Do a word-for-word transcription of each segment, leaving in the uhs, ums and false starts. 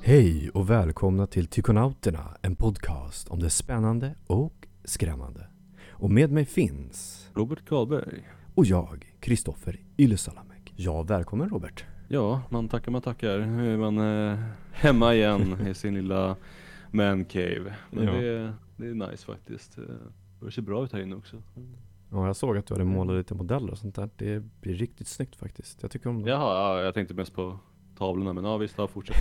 Hej och välkomna till Tykonauterna, en podcast om det spännande och skrämmande. Och med mig finns Robert Karlberg. Och jag, Kristoffer Ylesalamek. Ja, välkommen Robert. Ja, man tackar, man tackar. Nu är man eh, hemma igen i sin lilla man cave. Men Ja. det, är, det är nice faktiskt. Det ser bra ut här inne också. Ja, jag såg att du hade målat lite modeller och sånt där. Det blir riktigt snyggt faktiskt. Jag tycker om det. Jaha, ja, jag tänkte mest på tavlorna, men ja visst, ja, fortsätt.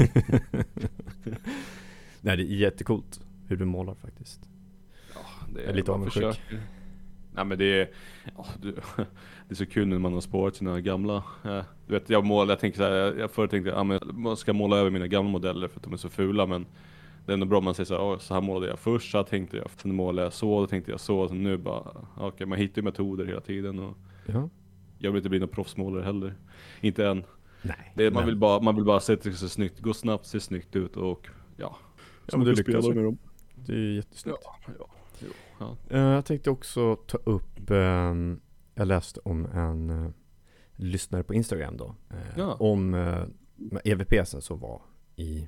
Nej, det är jättecoolt hur du målar faktiskt. Ja, det är, Jag är lite man avundsjuk. försöker. Nej, men det är, ja, du, det är så kul när man har sparat sina gamla. Eh, du vet, jag målar, jag tänker så här, jag, jag förut tänkte ja, men jag ska måla över mina gamla modeller för att de är så fula, men det är ändå bra om man säger så här, så här målade jag först, så här tänkte jag, sen målade jag så, då tänkte jag så, så nu bara, okej, okay, man hittar ju metoder hela tiden och Ja. jag vill inte bli någon proffsmålare heller. Inte än. Nej. Det är, man, men- vill bara, man vill bara se att det ser snyggt, gå snabbt, se snyggt ut och ja. Ja, men du lyckas spela ju. med dem. Det är jättesnyggt. Ja, ja, jo, ja. Eh, Jag tänkte också ta upp, ehm, jag läste om en eh, lyssnare på Instagram då. eh, Ja. Om uh, E V P sen som var i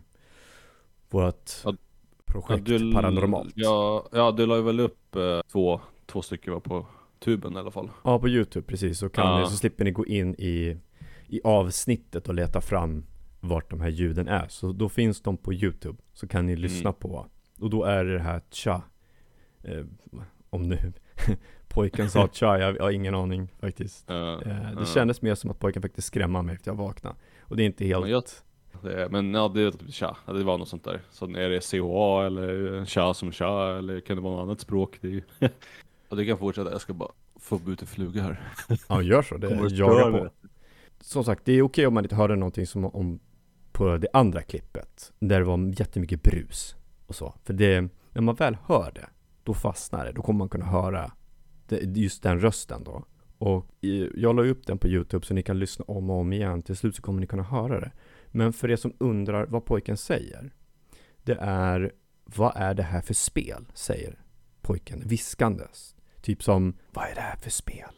vårt Ja, projekt du, Paranormalt. Ja, ja, du la ju väl upp eh, två, två stycken var på tuben i alla fall. Ja, på YouTube precis. Så, kan Ja. ni, så slipper ni gå in i, i avsnittet och leta fram vart de här ljuden är. Så då finns de på YouTube. Så kan ni lyssna Mm. på. Och då är det här tja. Eh, om nu pojken sa tja, jag har ingen aning faktiskt. Uh, Eh, det kändes mer som att pojken faktiskt skrämma mig efter jag vaknade. Och det är inte helt... Men, jag, det, men ja, det är typ tja, det var något sånt där. Så är det C H A eller tja som tja, eller kan det vara något annat språk? Det är ju... Ja, det kan fortsätta, jag ska bara få ut en fluga här. Ja, gör så. Det Kommer att jagar störa på. det. Som sagt, det är okej om man inte hörde någonting som om på det andra klippet. Där det var jättemycket brus och så. För det, när man väl hör det, då fastnar det. Då kommer man kunna höra det, just den rösten då. Och i, jag la upp den på YouTube så ni kan lyssna om och om igen. Till slut så kommer ni kunna höra det. Men för er som undrar vad pojken säger. Det är, vad är det här för spel? Säger pojken viskandes. Typ som, vad är det här för spel?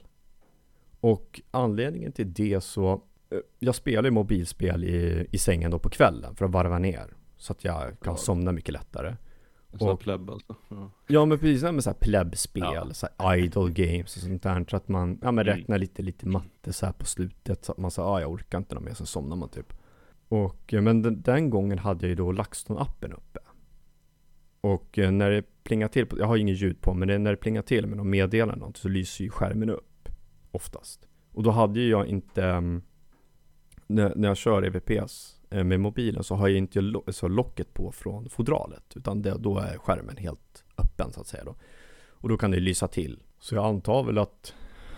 Och anledningen till det så, eh, jag spelar ju mobilspel i, i sängen då på kvällen för att varva ner. Så att jag kan Ja. somna mycket lättare. Så Och- plebb alltså. Ja. Ja, men precis med så här plebspel, Ja. så här idle games och sånt där. Så att man ja, men Mm. räknar lite, lite matte så här på slutet. Så att man säger, ah, jag orkar inte något mer, så somnar man typ. Och, eh, men den, den gången hade jag ju då LaxTon-appen uppe. Och eh, när det plingar till, på, jag har ju inget ljud på, men det, när det plingar till med någon meddelande något, så lyser ju skärmen upp. Oftast. Och då hade ju jag inte, um, när, när jag kör E V P:s eh, med mobilen så har jag inte lo- så locket på från fodralet. Utan det, då är skärmen helt öppen så att säga då. Och då kan det lysa till. Så jag antar väl att,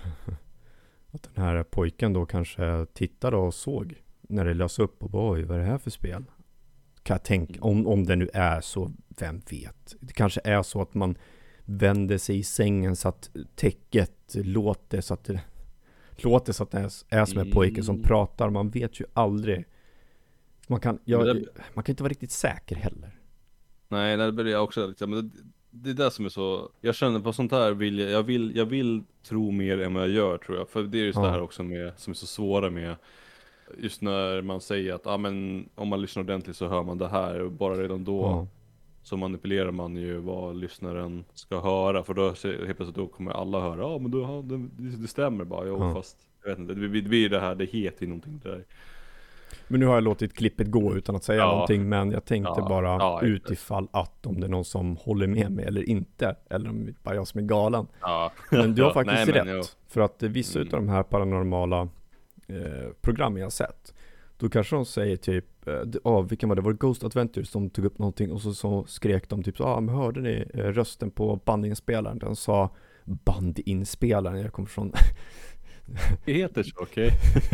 att den här pojken då kanske tittade och såg när det lös upp och bara, oj, vad är det här för spel? Kan jag tänka, om, om det nu är så, vem vet? Det kanske är så att man vänder sig i sängen så att täcket låter så att det låter så att det är, är som en pojke som Mm. pratar. Man vet ju aldrig. Man kan, jag, Men det- man kan inte vara riktigt säker heller. Nej, det blir jag också lite, men det, det är det som är så, jag känner på sånt här vill jag, jag vill, jag vill tro mer än vad jag gör tror jag, för det är ju så Ja. här också med, som är så svåra med, just när man säger att, ah, men om man lyssnar ordentligt så hör man det här, och bara redan då Ja. så manipulerar man ju vad lyssnaren ska höra, för då se- helt plötsligt då kommer alla höra, ja ah, men då, ja, det, det stämmer bara, jo, Ja. fast jag vet inte, det blir, det blir det här, det heter ju någonting där. Men nu har jag låtit klippet gå utan att säga Ja. någonting, men jag tänkte Ja. bara Ja, utifall att om det är någon som håller med mig eller inte, eller om det bara jag som är galen. Ja. Men du har Ja, faktiskt nej, men rätt. jo. För att vissa Mm. utav de här paranormala eh, programmen jag har sett, då kanske de säger typ, eh, d- ah, vilken var det? Var det Ghost Adventures som tog upp någonting och så, så skrek de typ så, ah, men hörde ni eh, rösten på bandinspelaren? Den sa bandinspelaren, jag kommer från Det heter så, okej.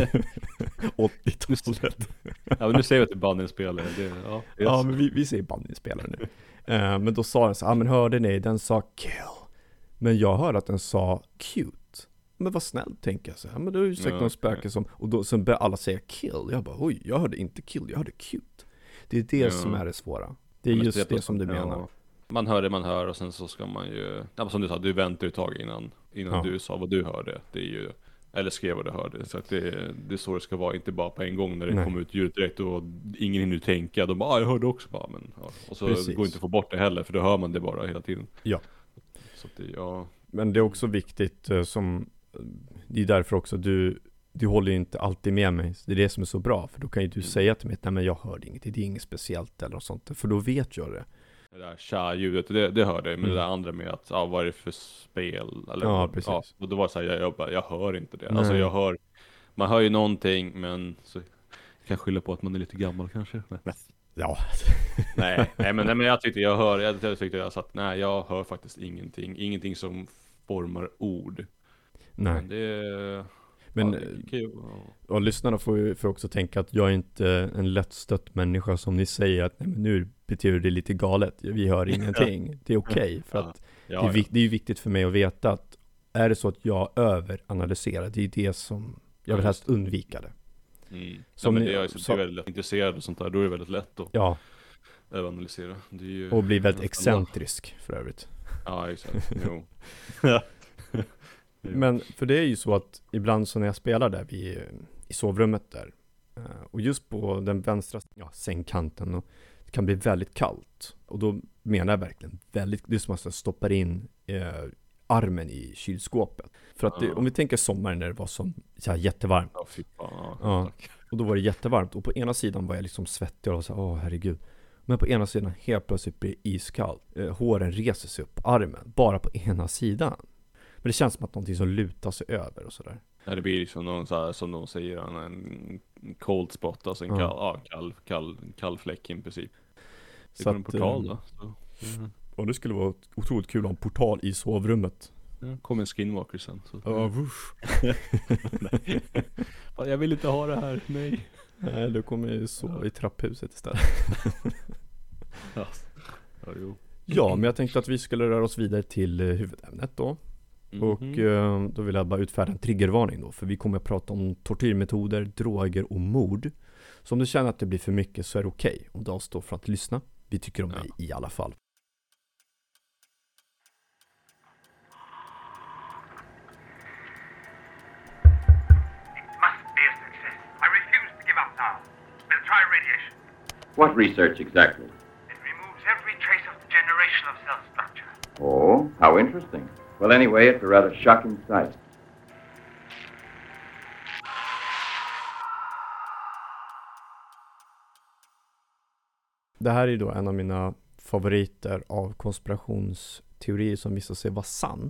åttiotalet. Ja, men nu säger vi att det är bandinspelare. Det, ja, yes. Ja, men vi, vi säger bandinspelare nu. Eh, men då sa den så, ah, men hörde ni? Den sa kill. Men jag hörde att den sa cute. Men vad snällt, tänker jag så här. Men då är det säkert Ja, någon spöke okej. som, och då sen börjar alla säga kill. Jag bara, oj, jag hörde inte kill, jag hörde cute. Det är det Ja. som är det svåra. Det är Men just på- det som du ja. menar. Man hör det man hör och sen så ska man ju, ja, som du sa, du väntar ett tag innan, innan Ja. du sa vad du hörde. Det är ju Eller skrev vad du hörde. Så att det, det är så det ska vara, inte bara på en gång när det Nej. kommer ut ljud direkt och ingen hinner tänka. De bara, ah, jag hörde också bara, men ja. Och så Precis. går det inte att få bort det heller, för då hör man det bara hela tiden. Ja. Så att det, ja. Men det är också viktigt eh, som, det är därför också du, du håller ju inte alltid med mig. Det är det som är så bra, för då kan ju du Mm. säga till mig, nej men jag hörde inget, det är inget speciellt eller något sånt, för då vet jag det. Det där tja-ljudet, det, det hörde jag. Men Mm. det där andra med att, ja, vad är det för spel? Eller, Ja, precis. Ja, och då var det så här, jag, jag, bara, jag hör inte det. Nej. Alltså jag hör, man hör ju någonting, men så jag kan skylla på att man är lite gammal kanske. Nej, Ja. nej, nej, men, nej, men jag tyckte jag hör, jag, jag tyckte jag satt, nej, jag hör faktiskt ingenting. Ingenting som formar ord. Nej. Men det, Men, ja, det kan ju vara- och lyssnarna får ju får också tänka att jag är inte en lättstött människa som ni säger att nej, men nu beter du dig lite galet. Vi hör ingenting. Det är okej, för att ja, det, är ja. vik- det är ju viktigt för mig att veta att är det så att jag överanalyserar, det är det som jag vill Ja, helst undvika det. Mm. Som ja, men ni- det är, så, så- det är väldigt lätt intresserad och sånt där, då är det väldigt lätt att Ja, överanalysera. Det är ju, och bli väldigt nästan- excentrisk för övrigt. Ja, exakt. Jo. Men för det är ju så att ibland så när jag spelar där vid, i sovrummet där eh, och just på den vänstra ja, sängkanten och det kan bli väldigt kallt och då menar jag verkligen väldigt, det är som att jag stoppar in eh, armen i kylskåpet för att det, Ja. om vi tänker sommaren när det var som så här jättevarmt Ja, fy fan. Ja, Ja. tack. och då var det jättevarmt och på ena sidan var jag liksom svettig och så här, åh herregud, men på ena sidan helt plötsligt blir det iskallt, eh, håren reser sig upp på armen bara på ena sidan. Men det känns som att någonting som lutar sig över och sådär. Ja, det blir liksom någon så här, som de säger, en, en cold spot, alltså en Ja. kall, ja, kall, kall, kall fläck i princip. Det Så går en att, portal eh, då. Så. Mm. Och det skulle vara otroligt kul att ha en portal i sovrummet. Ja, kommer en skinwalker sen. Så. Ja, vusch. Nej. Fan, jag vill inte ha det här, nej. Nej, du kommer ju sova i trapphuset istället. Ja, ja jo. Ja, men jag tänkte att vi skulle röra oss vidare till eh, huvudämnet då. Och Mhm. eh, då vill jag bara utfärda en triggervarning då. För vi kommer att prata om tortyrmetoder, droger och mord. Så om du känner att det blir för mycket så är det okej om du avstår från att lyssna. Vi tycker om Ja. dig i alla fall. Must be a success. I refuse to give up now. We'll try radiation. What research exactly? It removes every trace of degeneration of cell structure. Oh, how interesting. Well, anyway, it's a rather shocking sight. Det här är då en av mina favoriter av konspirationsteorier som visar sig vara sann.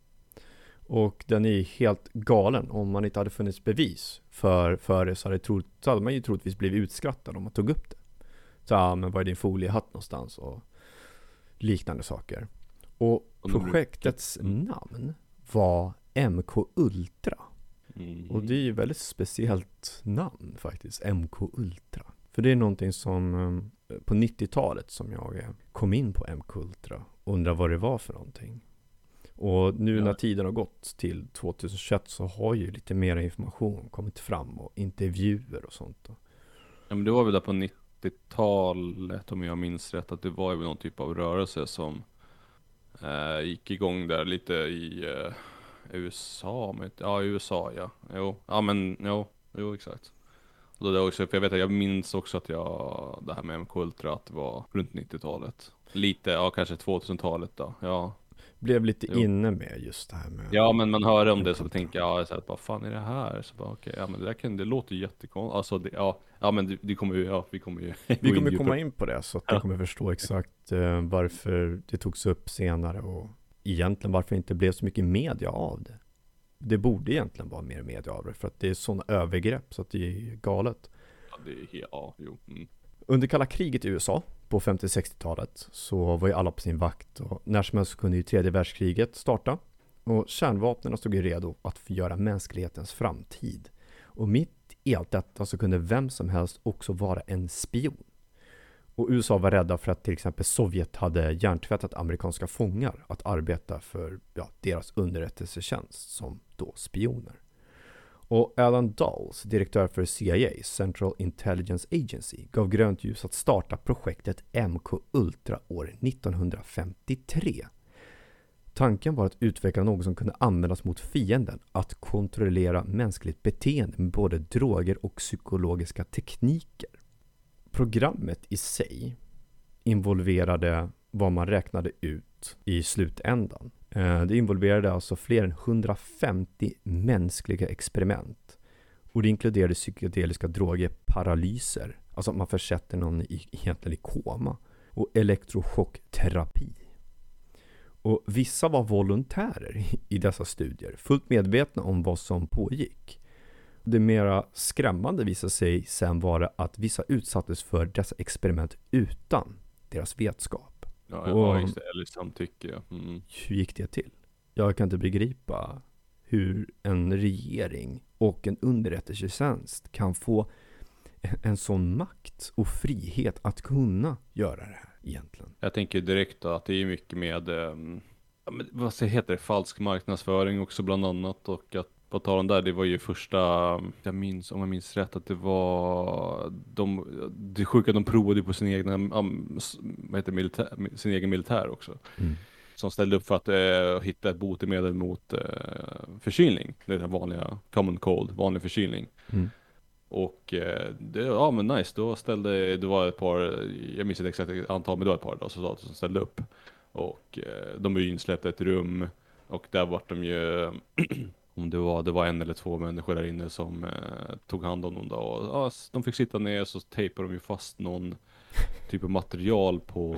Och den är helt galen. Om man inte hade funnits bevis för, för det så hade, trott, så hade man ju troligtvis blivit utskrattad om man tog upp det. Så ja, men vad är din foliehatt någonstans och liknande saker. Och Och de projektets namn var M K Ultra. Mm. Och det är ju ett väldigt speciellt namn faktiskt, M K Ultra. För det är någonting som eh, på nittiotalet som jag eh, kom in på M K Ultra och undrar vad det var för någonting. Och nu Ja. när tiden har gått till tjugohundratjugoett så har ju lite mer information kommit fram och intervjuer och sånt då. Ja, men det var väl där på nittiotalet, om jag minns rätt, att det var ju någon typ av rörelse som eh, gick igång där lite i eh, U S A. Men, ja, i U S A, ja. Jo, ja men, jo, jo exakt. Och det också, för jag vet att jag minns också att jag, det här med M K Ultra, att det var runt nittiotalet. Lite, ja kanske tvåtusentalet då, ja. Blev lite Jo. inne med just det här med... Ja, men man hör om det så tänker jag, ja, så att, vad fan är det här? Så bara, okej, ja men det där kan, det låter jättekonstigt. Alltså, det, ja, ja men det, det kommer ju, ja vi kommer ju Vi kommer ju komma in på det så att du kommer förstå exakt eh, varför det togs upp senare och egentligen varför det inte blev så mycket media av det. Det borde egentligen vara mer media av det för att det är sådana övergrepp så att det är galet. Ja, det är helt, ja, jo. Mm. Under kalla kriget i U S A på femtio-sextiotalet så var ju alla på sin vakt och när som helst kunde ju tredje världskriget starta och kärnvapnen stod ju redo att förgöra mänsklighetens framtid. Och mitt i allt detta så kunde vem som helst också vara en spion. Och U S A var rädda för att till exempel Sovjet hade hjärntvättat amerikanska fångar att arbeta för ja, deras underrättelsetjänst som då spioner. Och Alan Dulles, direktör för C I A, Central Intelligence Agency, gav grönt ljus att starta projektet M K Ultra år nittonhundrafemtiotre. Tanken var att utveckla något som kunde användas mot fienden, att kontrollera mänskligt beteende med både droger och psykologiska tekniker. Programmet i sig involverade vad man räknade ut i slutändan. Det involverade alltså fler än hundrafemtio mänskliga experiment. Och det inkluderade psykedeliska droger, paralyser, alltså att man försätter någon i, egentligen i koma, och elektrochrockterapi. Och vissa var volontärer i dessa studier, fullt medvetna om vad som pågick. Det mera skrämmande visade sig sen vara att vissa utsattes för dessa experiment utan deras vetskap. Ja, ja just det, eller samtycke. Ja. Mm. Hur gick det till? Jag kan inte begripa hur en regering och en underrättelsetjänst kan få en sån makt och frihet att kunna göra det här egentligen. Jag tänker direkt då att det är mycket med eh, vad heter det, falsk marknadsföring också bland annat, och att på tal om där, det var ju första, jag minns, om jag minns rätt, att det var de, det sjuka, de provade på sin egna, um, vad heter militär, sin egen militär också. Mm. Som ställde upp för att eh, hitta ett botemedel mot eh, förkylning. Det är den vanliga common cold, vanlig förkylning. Mm. Och eh, det, ja men nice, då ställde, det var ett par, jag minns inte exakt antal, men det var ett par då, soldater som ställde upp. Och eh, de var ju insläppta i ett rum, och där var de ju om det var, det var en eller två människor där inne som eh, tog hand om dem då. Och, ja, de fick sitta ner, så tejpade de ju fast någon typ av material på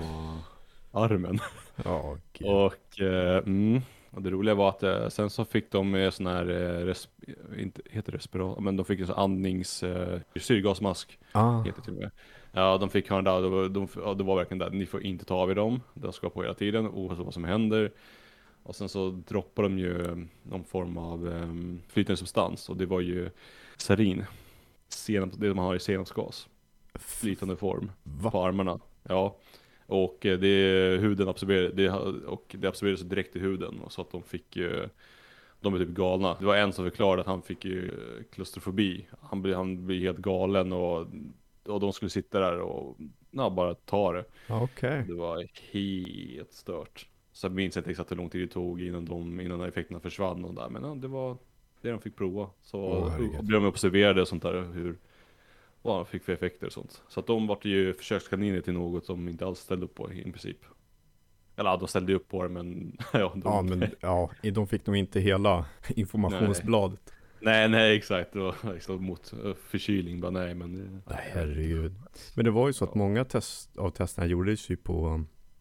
armen. Ja, okay. och, eh, mm, och det roliga var att eh, sen så fick de eh, sån här eh, resp- inte heter respirator, men de fick en sån andnings eh, syrgasmask. Ah. Heter till och med. Ja, de fick ha den där, de, de, ja, det var verkligen där, ni får inte ta av er dem, de ska på hela tiden oavsett vad som händer. Och sen så droppar de ju någon form av um, flytande substans, och det var ju sarin, senap, det man har i senapsgas, flytande form. Va? På armarna. Ja. Och det huden absorberade, det, och det absorberades direkt i huden, och så att de fick ju, de blev typ galna. Det var en som förklarade att han fick ju klaustrofobi. Han blev, han blev helt galen, och, och de skulle sitta där och ja, bara ta det. Okay. Det var helt stört. Så jag minns inte exakt hur lång tid det tog innan de, innan effekterna försvann och där. Men ja, det var det de fick prova. Så oh, blev de observerade och sånt där, hur vad de fick för effekter och sånt. Så att de var ju försökskaniner till något som inte alls ställde upp på i princip. Eller ja, de ställde upp på det, men ja, de, ja, men ja, de fick nog inte hela informationsbladet. Nej, nej, exakt. Det var liksom mot förkylning, bara nej, men det, nej, herregud. Men det var ju så att många test, av testerna gjordes ju på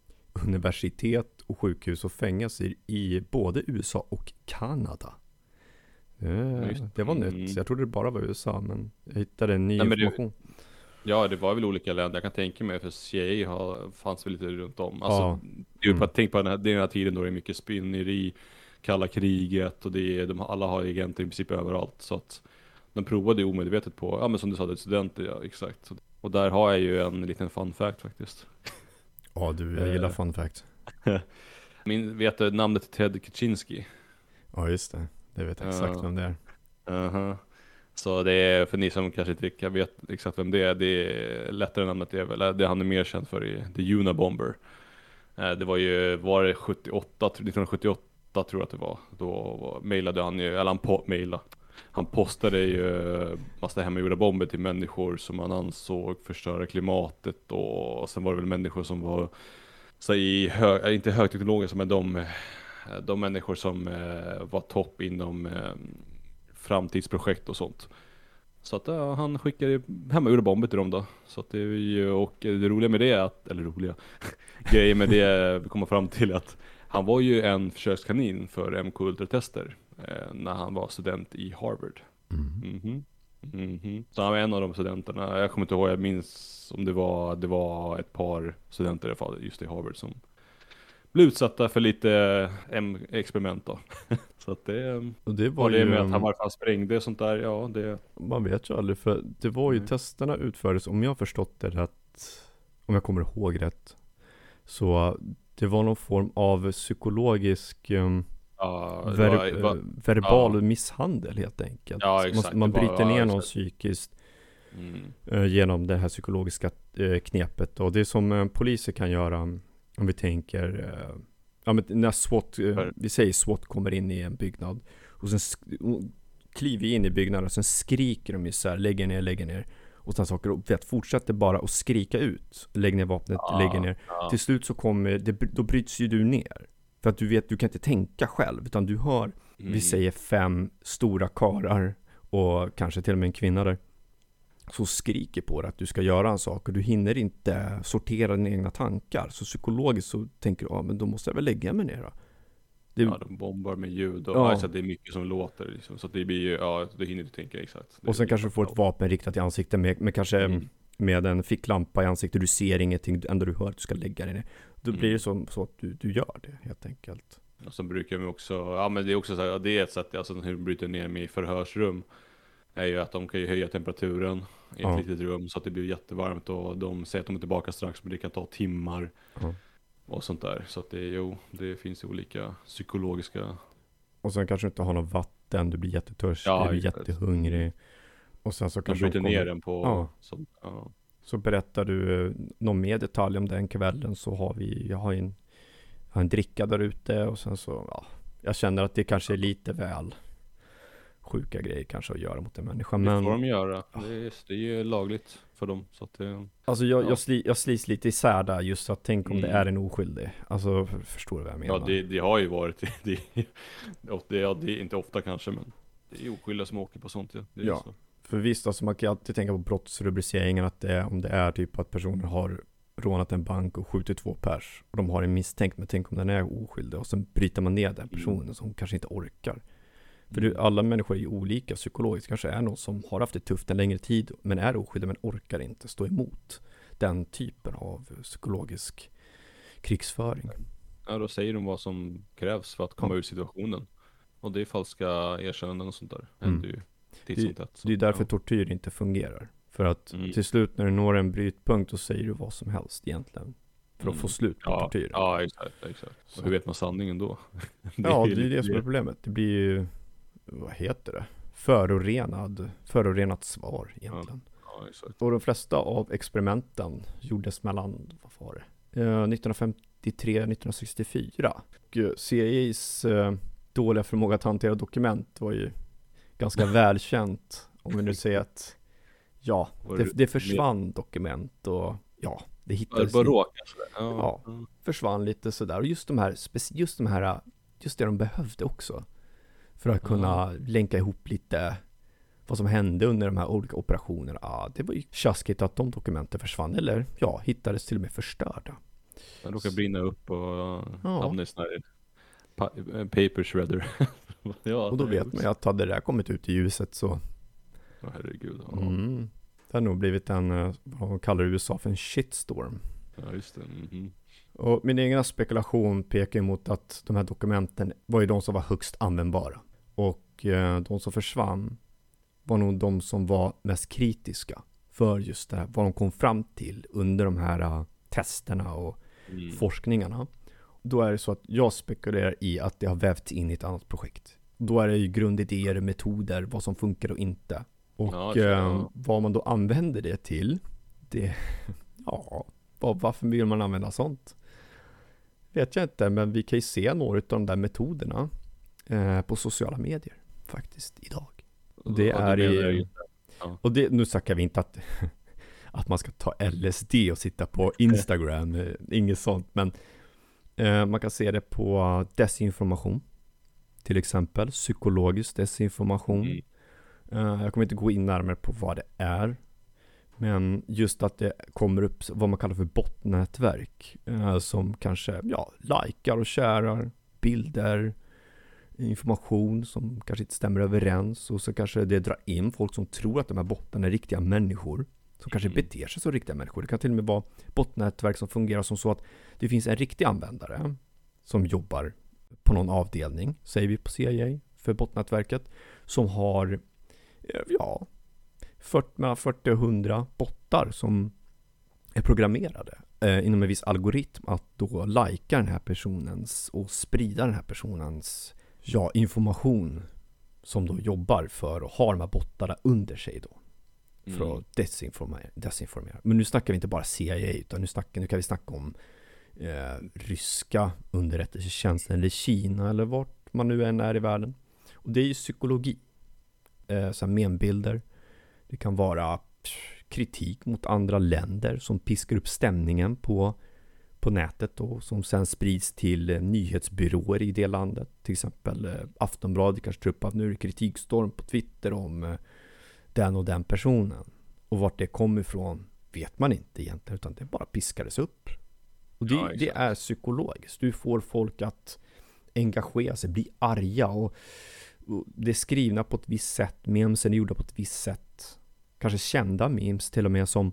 universitet och sjukhus och fängelser i både U S A och Kanada. Det, det var mm. nytt. Jag trodde det bara var U S A, men jag hittade en ny nej, information. Det, ja, det var väl olika länder. Jag kan tänka mig, för C I A har, fanns väl lite runt om. Alltså, ja. det är ju på att tänka på den här, den här tiden då det är mycket spinneri, kalla kriget, och det är, de, alla har agenter i princip överallt. Så att de provade ju omedvetet på, ja men som du sa, det är studenter, ja exakt. Och där har jag ju en liten fun fact faktiskt. Ja du, jag gillar fun fact. Min, vet du namnet Ted Kaczynski? Ja just det, det vet jag exakt uh, vem det är. Uh-huh. Så det är, för ni som kanske inte vet exakt vem det är, det är lättare namnet, det är väl, det han är mer känd för i The Unabomber. Uh, det var ju, var det sjuttioåtta, nittonhundrasjuttioåtta tror jag att det var, då var, mailade han ju, eller han på, mailade. Han postade ju massa hemmagjorda bomber till människor som han ansåg förstöra klimatet, och, och sen var det väl människor som var så i hö, inte högteknologiska, men de, de människor som eh, var topp inom eh, framtidsprojekt och sånt. Så att ja, han skickade hemmagjorda bomber till dem då. Så att det är ju, och det roliga med det är att, eller roliga grejer med det vi kommer fram till, att han var ju en försökskanin för M K-ultratester eh, när han var student i Harvard. Mm. Mm-hmm. Mm-hmm. Så han var en av de studenterna. Jag kommer inte ihåg, jag minns om det var, det var ett par studenter i alla fall just i Harvard som blev utsatta för lite M- experiment då. Så att det, och det var, var det ju, med att han varför han sprängde och sånt där, ja det... Man vet ju aldrig, för det var ju, mm. testerna utfördes, om jag har förstått det rätt, om jag kommer ihåg rätt, så det var någon form av psykologisk um, ja, ver- var, var, verbal ja. misshandel helt enkelt. Ja, exakt, man man var, bryter ja, ner exakt. någon psykiskt mm. uh, genom det här psykologiska uh, knepet. Och det är som uh, poliser kan göra, om vi tänker uh, Ja, men när SWAT, eh, För- vi säger SWAT kommer in i en byggnad och sen sk- kliver in i byggnaden och sen skriker de ju så här, lägger ner, lägger ner och sen saker och vet, fortsätter bara att skrika ut, lägg ner vapnet, Ja, lägger ner. ja. Till slut så kommer, det, då bryts ju du ner. För att du vet, du kan inte tänka själv, utan du hör, Mm. vi säger fem stora karar och kanske till och med en kvinna där, så skriker på dig att du ska göra en sak och du hinner inte sortera dina egna tankar. Så psykologiskt så tänker du, ja men då måste jag väl lägga mig ner då. Det, Ja, de bombar med ljud och Ja. alltså, det är mycket som låter liksom, så att det blir ju, ja, du hinner inte tänka exakt. Det och sen är- kanske du får ett vapen riktat i ansiktet med, med kanske Mm. med en ficklampa i ansiktet. Du ser ingenting, det enda du hör att du ska lägga dig ner. Då Mm. blir det så, så att du, du gör det helt enkelt. Och sen brukar de också, ja men det är också så här, ja, det är ett sätt, alltså hur de bryter ner med i förhörsrum är ju att de kan ju höja temperaturen i ett Ja. litet rum så att det blir jättevarmt och de säger att de är tillbaka strax men det kan ta timmar Ja. och sånt där. Så att det är, jo, det finns ju olika psykologiska. Och sen kanske du inte har något vatten, du blir jättetörstig, Ja, du blir exakt. jättehungrig. Och sen så De kanske de bryter kommer- ner den på, Ja. så, ja. Så berättar du eh, någon mer detalj om den kvällen, så har vi, jag har en, jag har en dricka där ute och sen så, ja, jag känner att det kanske är lite väl sjuka grejer kanske att göra mot en människa. Det Men får de göra, det är, det är ju lagligt för dem så att det, alltså jag, Ja. jag, sli, jag slits lite isär där, just att tänk om det Mm. är en oskyldig. Alltså för, förstår du vad jag menar? ja det, det har ju varit, det, det, det, ja, det är inte ofta kanske men det är oskyldiga som åker på sånt ja. Det är Ja. så. För visst, alltså man kan alltid tänka på brottsrubriceringen, att det är, om det är typ att personen har rånat en bank och skjutit två pers och de har en misstänkt, men tänk om den är oskyldig och sen bryter man ner den personen Mm. som kanske inte orkar. För det, alla människor är ju olika psykologiskt. Kanske är någon som har haft det tufft en längre tid men är oskyldig men orkar inte stå emot den typen av psykologisk krigsföring. Ja, då säger de vad som krävs för att komma Ja. ur situationen. Och det är falska erkännanden och sånt där. Mm. Händer ju titt som tätt. Så, Det är därför ja. tortyr inte fungerar. För att Mm. till slut när du når en brytpunkt så säger du vad som helst egentligen. För att Mm. få slut på Ja, tortyren. ja, exakt, exakt. Så. Och hur vet man sanningen då? Ja, ju det är det lite- som är problemet. Det blir ju, vad heter det? Förorenad, förorenat svar egentligen. Ja, exakt. Och de flesta av experimenten gjordes mellan, vad var det? Eh, nittonhundrafemtiotre nittonhundrasextiofyra. Och eh, C I A:s eh, dåliga förmåga att hantera dokument var ju ganska välkänt. Om vi nu säger att, ja, Var det, det- det försvann dokument och ja, det Ja, det hittades bara inte. råkar sådär. Ja. Ja. Försvann lite sådär. Och just de här, speci- just de här, just det de behövde också. För att kunna Ja. länka ihop lite vad som hände under de här olika operationerna. Ja, det var ju tjaskigt att de dokumenten försvann. Eller ja, hittades till och med förstörda. Den råkar brinna upp och Ja. hamna i sån här pa eh, paper shredder. Ja, Och då det- vet man ju att hade det där kommit ut i ljuset så Ja, herregud. Ja, mm, det har nog blivit en, eh, vad man kallar i U S A för en shitstorm. ja just det. Mhm. Och min egen spekulation pekar emot att de här dokumenten var ju de som var högst användbara. Och eh, de som försvann var nog de som var mest kritiska för just det här, vad de kom fram till under de här uh, testerna och Mm. forskningarna. Då är det så att jag spekulerar i att det har vävts in i ett annat projekt. Då är det ju grundidéer, metoder, vad som funkar och inte. Och Ja, så, ja. eh, vad man då använder det till, det, ja, vad, varför vill man använda sånt? Vet jag inte, men vi kan ju se några av de där metoderna eh, på sociala medier faktiskt idag. Och det Ja, är du menar i, ju- och det, nu snackar vi inte att, att man ska ta L S D och sitta på Instagram, eh, inget sånt, men eh, man kan se det på desinformation, till exempel psykologisk desinformation. Mm. Eh, jag kommer inte gå in närmare på vad det är, men just att det kommer upp vad man kallar för botnätverk eh, som kanske, ja, likar och kärar bilder, information som kanske inte stämmer överens, och så kanske det drar in folk som tror att de här bottarna är riktiga människor som kanske Mm. beter sig som riktiga människor. Det kan till och med vara botnätverk som fungerar som så att det finns en riktig användare som jobbar på någon avdelning, säger vi på C I A för botnätverket, som har eh, ja, fyrtio, mellan fyrtio och hundra bottar som är programmerade eh, inom en viss algoritm att då lajka den här personens och sprida den här personens ja, information som då jobbar för att ha de här bottarna under sig då. För Mm. att desinformera, desinformera. Men nu snackar vi inte bara C I A, utan nu, snackar, nu kan vi snacka om eh, ryska underrättelsetjänsten eller Kina eller vart man nu än är i världen. Och det är ju psykologi. Eh, så här membilder. Det kan vara pff, kritik mot andra länder som piskar upp stämningen på, på nätet och som sen sprids till eh, nyhetsbyråer i det landet. Till exempel eh, Aftonbladet kanske tar upp att nu är det kritikstorm på Twitter om eh, den och den personen. Och vart det kommer ifrån vet man inte egentligen, utan det bara piskades upp. Och det, Ja, det är psykologiskt. Du får folk att engagera sig, bli arga och, och det är skrivna på ett visst sätt, memesen är gjorda på ett visst sätt. Kanske kända memes till och med som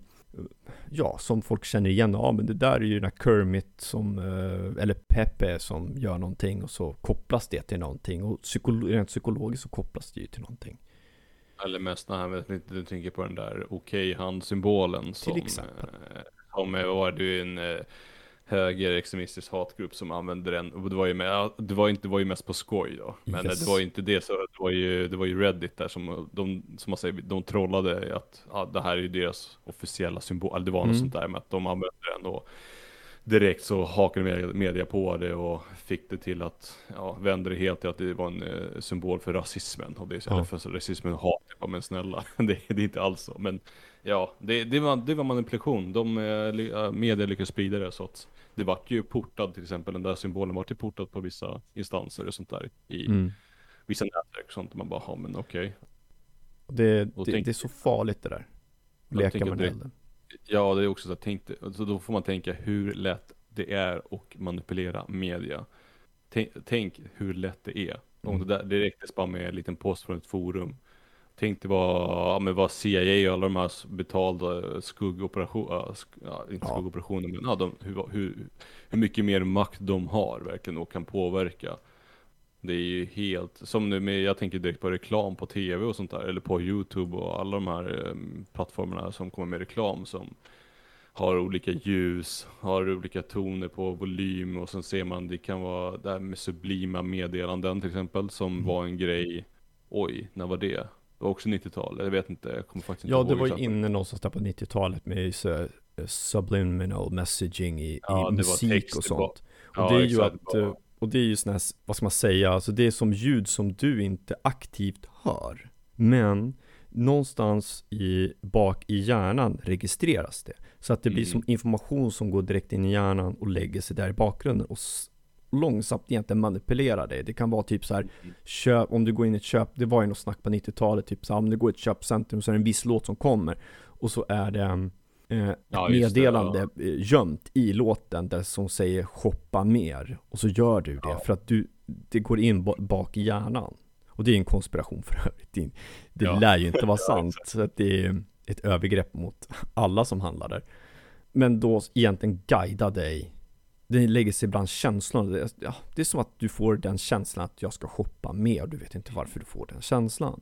ja, som folk känner igen. Ja, men det där är ju den här Kermit som, eller Pepe som gör någonting och så kopplas det till någonting. Och psykolo- rent psykologiskt så kopplas det ju till någonting. Eller mest när jag vet inte, du tänker på den där okej-handsymbolen som, Till exempel. eh, som var det en eh, högerextremistisk hatgrupp som använde den, och det var ju med, det var inte, det var ju mest på skoj då, men Yes. det var ju inte det, så det var ju, det var ju Reddit där som de, som man säger, de trollade att ja, det här är ju deras officiella symbol, eller det var något Mm. sånt där med att de använde den och direkt så hakade med- media på det och fick det till att, ja, vände det helt till att det var en eh, symbol för rasismen. Och det är så, Ja. eller för rasismen och hat, ja, men snälla, det, det är inte alls så. Men ja, det, det, var, det var manipulation. De eh, ly- eh, media lyckades sprida det, så att det vart ju portad, till exempel den där symbolen vart ju portad på vissa instanser och sånt där i Mm. vissa nätverk och sånt. Man bara, ja men okej. Och det, Och det, tänk- det är så farligt det där. Jag Leka tänker med det- elden. Ja, det är också så att tänkte, alltså då får man tänka hur lätt det är att manipulera media. Tänk, tänk hur lätt det är. Om Mm. det, där, det räcktes bara med en liten post från ett forum. Tänk det var, ja, men vad C I A och alla de här betalda skuggoperationer, ja, inte Ja. skuggoperationer, men ja, de, hur, hur, hur mycket mer makt de har verkligen och kan påverka. Det är ju helt, som nu med, jag tänker direkt på reklam på T V och sånt där, eller på YouTube och alla de här eh, plattformarna som kommer med reklam som har olika ljus, har olika toner på volym, och sen ser man, det kan vara det här med sublima meddelanden till exempel, som Mm. var en grej, oj, när var det? Det var också nittiotal, jag vet inte, jag kommer faktiskt inte Ja, ihåg det var ju exakt. inne någonstans där på nittiotalet med så, eh, subliminal messaging i, Ja, det var i musik text, och det var- sånt. Ja, Och det är ju exakt, att, det var- eh, och det är ju sån här, vad ska man säga, alltså det är som ljud som du inte aktivt hör. Men någonstans i, bak i hjärnan registreras det. Så att det blir Mm. som information som går direkt in i hjärnan och lägger sig där i bakgrunden och s- långsamt egentligen manipulerar det. Det kan vara typ så här, Mm. köp, om du går in i ett köp, det var ju något snack på nittiotalet, typ så här, om du går i ett köpcentrum så är det en viss låt som kommer och så är det eh, ett Ja, just det, meddelande ja. eh, gömt i låten där som säger shoppa mer, och så gör du det Ja. för att du, det går in ba- bak i hjärnan. Och det är en konspiration för övrigt. Det, det Ja. lär ju inte vara Ja, sant, så att det är ett övergrepp mot alla som handlar där. Men då egentligen guida dig. Det lägger sig ibland känslan. Det, ja, det är som att du får den känslan att jag ska shoppa mer. Du vet inte varför du får den känslan.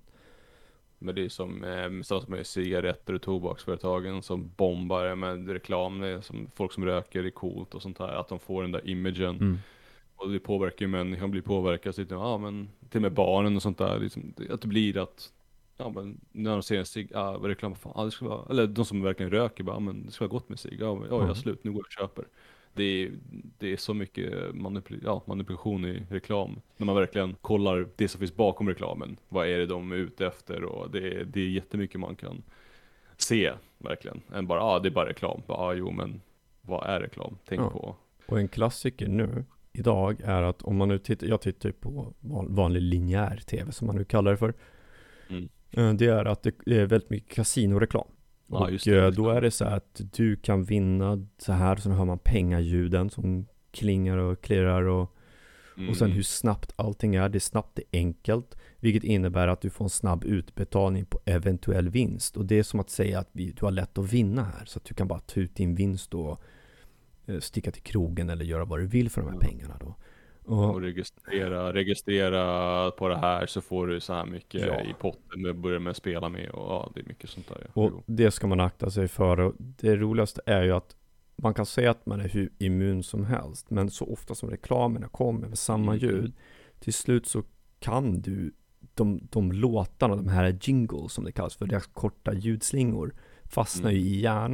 Men det är som, eh, som med cigaretter och tobaksföretagen som bombar med reklam, det är som folk som röker är coolt och sånt här, att de får den där imagen. Mm. Och det påverkar ju människan, blir påverkad, så, ja, men till och med barnen och sånt där, liksom, att det blir att, ja, men när de ser en cigg, ja, vad reklam, fan, ja, det ska vara, eller de som verkligen röker, bara, ja, men det ska vara gott med cigg, ja, men, ja, jag Mm. är slut, nu går jag och köper. Det är, det är så mycket manipul- ja, manipulation i reklam, när man verkligen kollar det som finns bakom reklamen. Vad är det de är ute efter? Och det är, det är jättemycket man kan se, verkligen. Än bara, ja, ah, det är bara reklam. Ja, ah, jo, men vad är reklam? Tänk Ja. på. Och en klassiker nu, idag, är att om man nu tittar, jag tittar ju på van- vanlig linjär tv som man nu kallar det för. Mm. Eh, Det är att det är väldigt mycket kasinoreklam. Ja, Och just det. eh, då är det så här att du kan vinna så här, så hör man pengaljuden som klingar och klirrar och, och sen Mm. hur snabbt allting är. Det är snabbt, det är enkelt, vilket innebär att du får en snabb utbetalning på eventuell vinst. Och det är som att säga att vi, du har lätt att vinna här, så att du kan bara ta ut din vinst och eh, sticka till krogen eller göra vad du vill för de här Ja. pengarna då. Och Och, registrera, registrera på det här, så får du så här mycket Ja. i potten, med börja med att spela med, och ja, det är mycket sånt där. Ja. och Jo. det ska man akta sig för. Och det roligaste är ju att man kan säga att man är hur immun som helst, men så ofta som reklamerna kommer med samma Mm. ljud, till slut så kan du de, de låtarna, de här jingles som det kallas för, deras korta ljudslingor fastnar Mm. ju i hjärnan.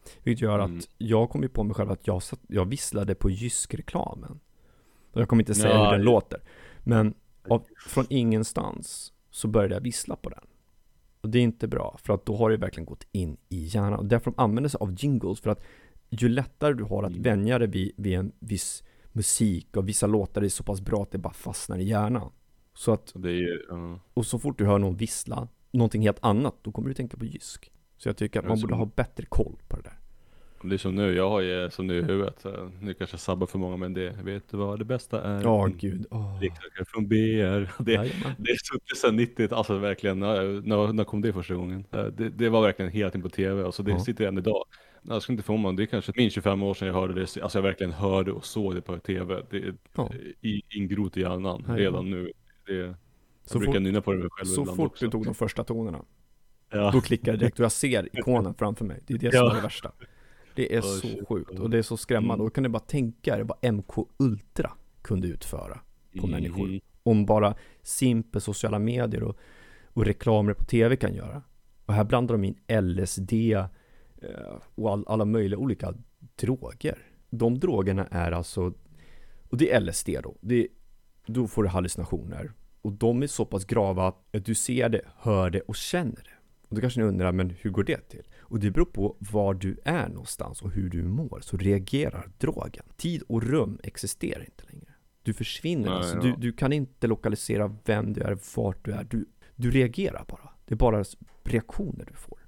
Vilket gör Mm. att jag kom ju på mig själv att jag, satt, jag visslade på Jysk-reklamen. Och jag kommer inte säga Ja, hur den ja. låter. Men av, från ingenstans så började jag vissla på den. Och det är inte bra, för att då har det verkligen gått in i hjärnan. Och därför de använder sig av jingles, för att ju lättare du har att Mm. vänja dig vid, vid en viss musik och vissa låtar är så pass bra att det bara fastnar i hjärnan. Så att, Så det är ju, ja. och så fort du hör någon vissla, någonting helt annat, då kommer du tänka på Jysk. Så jag tycker att Men man som- borde ha bättre koll på det där. Det är som nu, jag har ju som nu i huvudet. Så nu kanske jag sabbar för många, men det, vet du vad det bästa är? Ja, gud. Åh. Leksaker från B R. Det, Jajamän. det är suttit sedan nittio, alltså verkligen, när, när, när kom det första gången? Eh, Det, det var verkligen hela tiden på tv, och så det Ja. sitter än idag. Jag ska inte få man, det är kanske minst tjugofem år sedan jag hörde det, alltså jag verkligen hörde och såg det på tv. Det är Ja. i, ingrot i hjärnan Ja, redan nu. Det, jag Så brukar fort, nynna på det själv så ibland fort också. du tog de första tonerna, Ja. då klickar det direkt och jag ser ikonen framför mig. Det är det som Ja. är det värsta. Det är Oh, så shit. sjukt och det är så skrämmande. Mm. Och då kan du bara tänka dig vad M K Ultra kunde utföra på Mm. människor. Om bara simpel sociala medier och, och reklamer på tv kan göra. Och här blandar de in L S D eh, och all, alla möjliga olika droger. De drogerna är alltså, och det är L S D då. Det är, då får du hallucinationer. Och de är så pass grava att du ser det, hör det och känner det. Och då kanske ni undrar, men hur går det till? Och det beror på var du är någonstans och hur du mår, så reagerar drogen. Tid och rum existerar inte längre. Du försvinner, Nej, alltså. ja. du, du kan inte lokalisera vem du är, vart du är. Du, du reagerar bara. Det är bara reaktioner du får.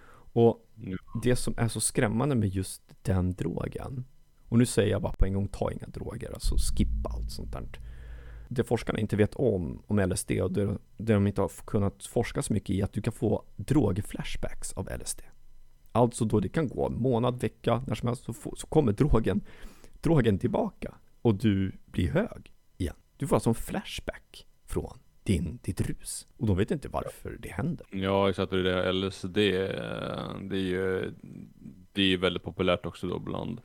Och Ja. det som är så skrämmande med just den drogen, och nu säger jag bara på en gång, ta inga droger, alltså skippa allt sånt där. Det forskarna inte vet om, om L S D och det, det de inte har kunnat forska så mycket i, att du kan få drogflashbacks av L S D. Alltså då det kan gå månad, vecka, när som helst, så, får, så kommer drogen, drogen tillbaka och du blir hög igen. Du får alltså en flashback från din, ditt rus. Och de vet inte varför det händer. Ja, exakt. Det är L S D, det är ju det är ju väldigt populärt också då bland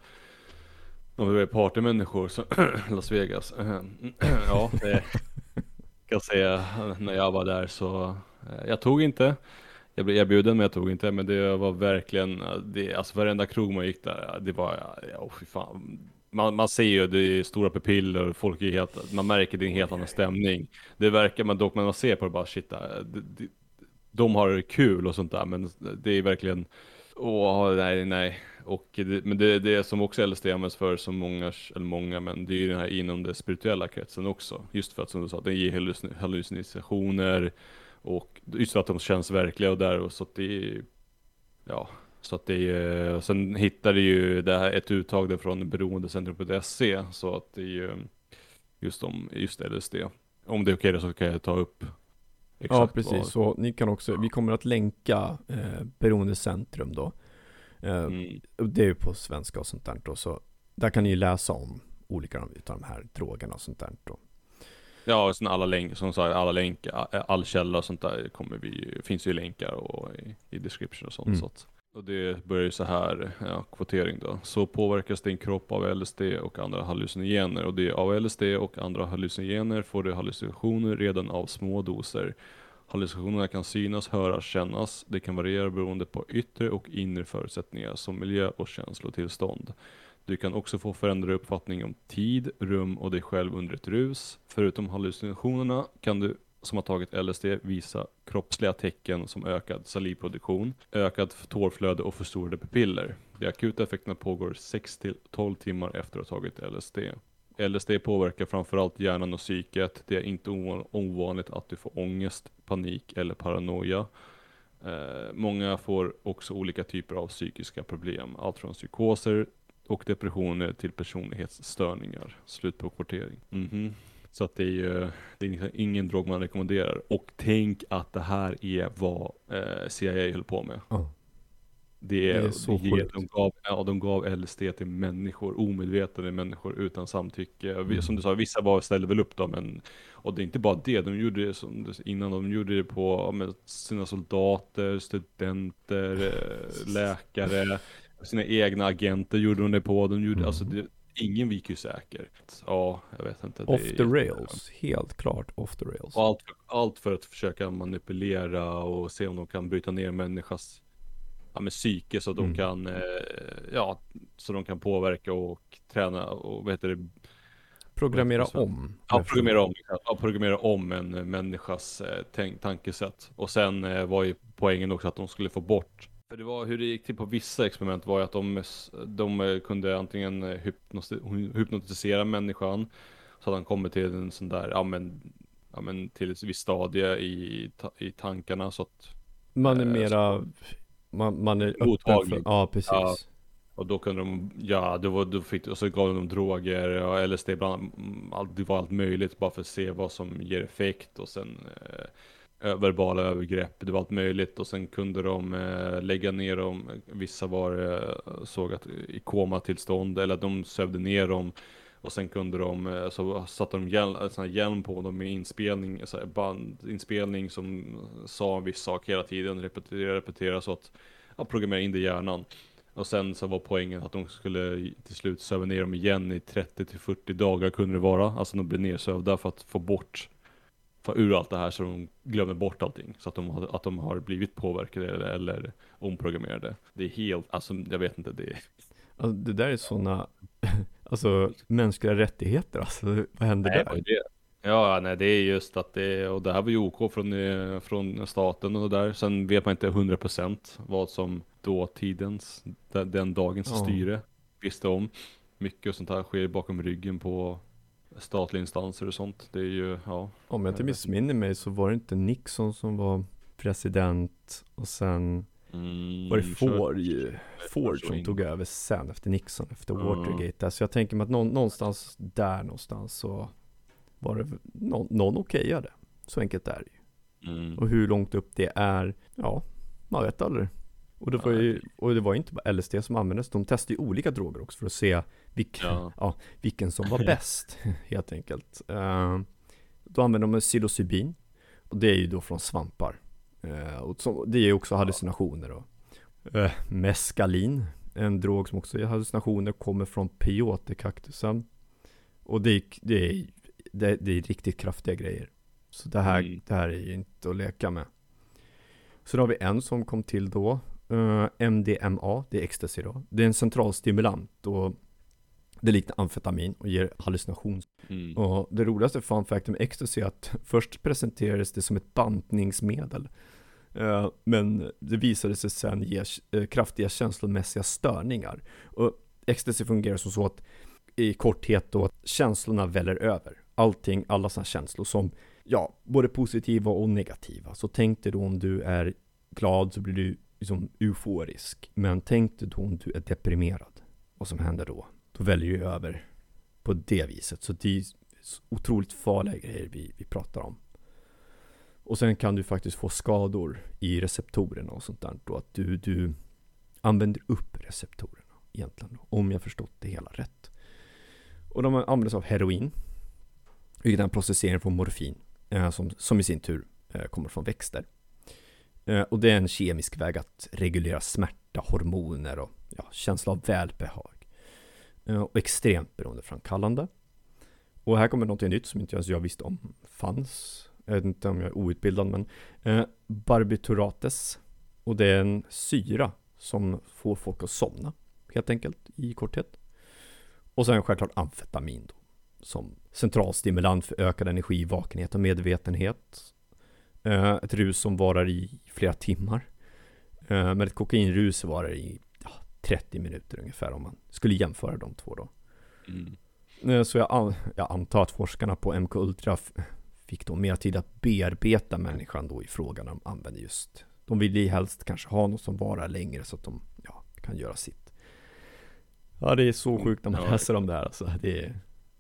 om vi är partymänniskor så Las Vegas. Ja, det kan jag säga, när jag var där så jag tog inte. Jag blev erbjuden men jag tog inte, men det var verkligen det, alltså varenda krog man gick där, det var ja, oh, fy fan. Man, man ser ju, det är stora pupiller, folk är helt, man märker det är en helt annan stämning. Det verkar man dock, när man ser på det bara shit, det, det, de har det kul och sånt där, men det är verkligen, åh nej nej. Och det, men det, det som också L S D används för, som många, eller många, men det är ju den här inom det spirituella kretsen också. Just för att, som du sa, den ger hallucin- hallucinationer och just för att de känns verkliga och där, och så att det är, ja, så att det är, sen hittar det ju det här ett uttag där från beroendecentrum punkt se, så att det är ju just om, just L S D. Om det är okej så kan jag ta upp exakt Ja, precis. vad- Så ni kan också, vi kommer att länka eh, Beroendecentrum då. Eh, Mm. Det är ju på svenska och sånt där då, så där kan ni ju läsa om olika utav de här drogerna och sånt där då. Ja, och sen alla länkar, som sagt, alla länkar, all källa och sånt där kommer vi, finns ju länkar och i, i description och sånt. Mm. Så att, och det börjar ju så här, ja, kvotering då. Så påverkas din kropp av L S D och andra hallucinogener, och det är av L S D och andra hallucinogener får du hallucinationer redan av små doser. Hallucinationerna kan synas, höras, kännas. Det kan variera beroende på yttre och inre förutsättningar som miljö och känslotillstånd. Du kan också få förändrad uppfattning om tid, rum och dig själv under ett rus. Förutom hallucinationerna kan du som har tagit L S D visa kroppsliga tecken som ökad salivproduktion, ökad tårflöde och förstorade pupiller. De akuta effekterna pågår sex till tolv timmar efter att ha tagit L S D. L S D påverkar framförallt hjärnan och psyket. Det är inte ovan- ovanligt att du får ångest, panik eller paranoia. Eh, många får också olika typer av psykiska problem. Allt från psykoser och depressioner till personlighetsstörningar. Slut på kvotering. Mhm. Så att det är ju det är ingen drog man rekommenderar. Och tänk att det här är vad eh, C I A höll på med. Ja. Det är, Det är så det, sjukt. de, gav, ja, de gav L S D till människor, omedvetna människor utan samtycke. Vi, Mm. som du sa, vissa var ställde väl upp då, men och det är inte bara det, de gjorde det som, du- innan de gjorde det på ja, med sina soldater, studenter, eh, läkare, sina egna agenter gjorde de det på. De gjorde, Mm. alltså det, ingen gick ju säkert. Ja, jag vet inte. det Off är the jätte- rails, helt klart off the rails. Och allt, allt för att försöka manipulera och se om de kan bryta ner människas ja, med psyke så att de Mm. kan eh, ja, så de kan påverka och träna och vad heter det? Programmera Vad heter det? om. Ja, programmera om, ja, programmera om en människas eh, tänk, tankesätt. Och sen eh, var ju poängen också att de skulle få bort. För det var hur det gick till på vissa experiment var ju att de, de kunde antingen hypnos- hypnotisera människan så att han kommer till en sån där, ja men, ja men till ett visst stadie i, i tankarna så att Man är eh, mera, man, man är öppen mottaglig. för, ja precis. Ja. Och då kunde de, ja, det var, då fick, och så gav de droger och L S D bland, allt, det var allt möjligt bara för att se vad som ger effekt och sen eh, verbala övergrepp, det var allt möjligt och sen kunde de eh, lägga ner dem, vissa var eh, såg att i komatillstånd eller att de sövde ner dem och sen kunde de, eh, så satte de hjälm, sån här hjälm på dem med inspelning, så här bandinspelning som sa en viss sak hela tiden, repetera, repetera så att ja, programmera in det i hjärnan. Och sen så var poängen att de skulle till slut söva ner dem igen i trettio till fyrtio dagar kunde det vara. Alltså de blev nersövda för att få bort, få ur allt det här så de glömmer bort allting. Så att de, har, att de har blivit påverkade eller, eller omprogrammerade. Det är helt, alltså jag vet inte, det är... Alltså, det där är sådana, alltså mänskliga rättigheter, alltså vad händer Nej, där? vad är det? Ja, nej det är just att det, och det här var ju OK från, eh, från staten och där. Sen vet man inte hundra procent vad som dåtidens, den, den dagens Ja. styre visste om. Mycket och sånt här sker bakom ryggen på statliga instanser och sånt. Det är ju, ja. Om jag inte missminner mig så var det inte Nixon som var president och sen Mm, var det kör- Ford, ju- Ford så som in. tog över sen efter Nixon, efter Ja. Watergate. Så jag tänker mig att någon, någonstans där någonstans så var det någon, någon okejade. Så enkelt är det ju. Mm. Och hur långt upp det är, ja, man vet aldrig. Och det var ju, och det var ju inte bara L S D som användes, de testade ju olika droger också för att se vilk, Ja. ja, vilken som var bäst, helt enkelt. Uh, då använde de psilocybin, och det är ju då från svampar. Uh, och som, det är ju också hallucinationer. Och, uh, meskalin, en drog som också ger hallucinationer, kommer från peyote-kaktusen. Och det, det, är, det, det är riktigt kraftiga grejer. Så det här, Mm. det här är ju inte att leka med. Så då har vi en som kom till då. Uh, M D M A, det är ecstasy då. Det är en centralstimulant och det liknar amfetamin och ger hallucination. Mm. Och det roligaste fun facten med ecstasy är att först presenterades det som ett bantningsmedel. Uh, men det visade sig sen ge uh, kraftiga känslomässiga störningar. Och ecstasy fungerar som så att i korthet då att känslorna väller över. Allting, alla sådana känslor som, ja, både positiva och negativa. Så tänk dig då om du är glad så blir du liksom euforisk. Men tänk dig då om du är deprimerad. Vad som händer då? Då väljer du över på det viset. Så det är otroligt farliga grejer vi, vi pratar om. Och sen kan du faktiskt få skador i receptorerna och sånt där. Då att du, du använder upp receptorerna egentligen. Då, om jag förstått det hela rätt. Och de används av heroin. Vilket är en processering från morfin. Eh, som, som i sin tur eh, kommer från växter. Eh, och det är en kemisk väg att reglera smärta, hormoner och ja, känsla av välbehag. Eh, och extremt beroendeframkallande. Och här kommer något nytt som inte ens jag visste om fanns. Jag vet inte om jag är outbildad, men eh, barbiturates. Och det är en syra som får folk att somna, helt enkelt, i korthet. Och sen självklart amfetamin då, som centralstimulant för ökad energi, vakenhet och medvetenhet. Eh, ett rus som varar i flera timmar. Eh, men ett kokainrus varar i ja, trettio minuter ungefär, om man skulle jämföra de två då. Mm. Eh, så jag, an- jag antar att forskarna på M K Ultra f- fick då mer tid att bearbeta människan då i frågan de använder just. De vill ju helst kanske ha något som varar längre så att de ja, kan göra sitt. Ja, det är så sjukt när man Ja. läser om det här. Alltså. Det är...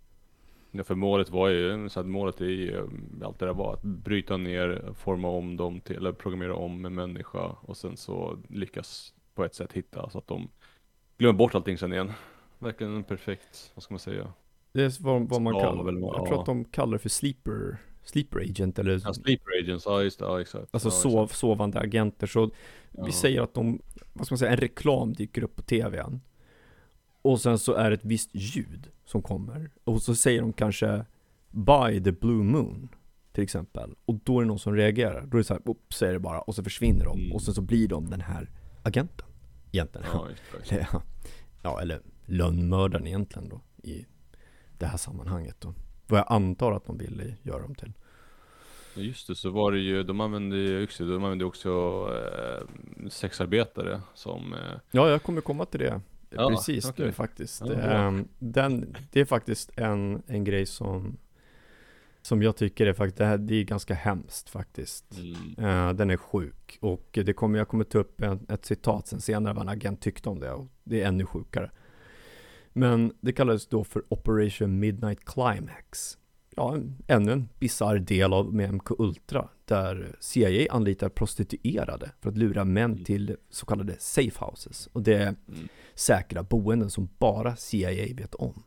Ja, för målet var ju, så att målet är ju, allt det där var att bryta ner, forma om dem till, eller programmera om en människa och sen så lyckas på ett sätt hitta så att de glömmer bort allting sen igen. Verkligen en perfekt, vad ska man säga? Det är vad, vad man Ja, kallar, väl, ja. jag tror att de kallar det för sleeper, sleeper agent eller Ja, sleeper agents, ja just det, ja exakt. alltså ja, sov, sovande agenter. Så Ja. vi säger att de, vad ska man säga, en reklam dyker upp på tvn. Och sen så är det ett visst ljud som kommer. Och så säger de kanske By the Blue Moon till exempel. Och då är det någon som reagerar. Då är det så här, upp säger det bara. Och så försvinner de. Mm. Och sen så blir de den här agenten egentligen. Ja, just det. Eller, ja, eller lönnmördaren egentligen då i det här sammanhanget då. Vad jag antar att de ville göra dem till. Ja, just det, så var det ju, de använde ju också, de använde också eh, sexarbetare som... Eh... Ja, jag kommer komma till det. Ja, precis okay. nu faktiskt. Ja, um, den, det är faktiskt en, en grej som som jag tycker är faktiskt, det, här, det är ganska hemskt faktiskt. Mm. Uh, den är sjuk. Och det kommer, jag kommer ta upp en, ett citat sen senare vad en agent tyckte om det. Och det är ännu sjukare. Men det kallades då för Operation Midnight Climax. Ja, ännu en bizarr del av med M K Ultra. Där C I A anlitar prostituerade för att lura män mm. till så kallade safe houses. Och det är mm. säkra boenden som bara C I A vet om.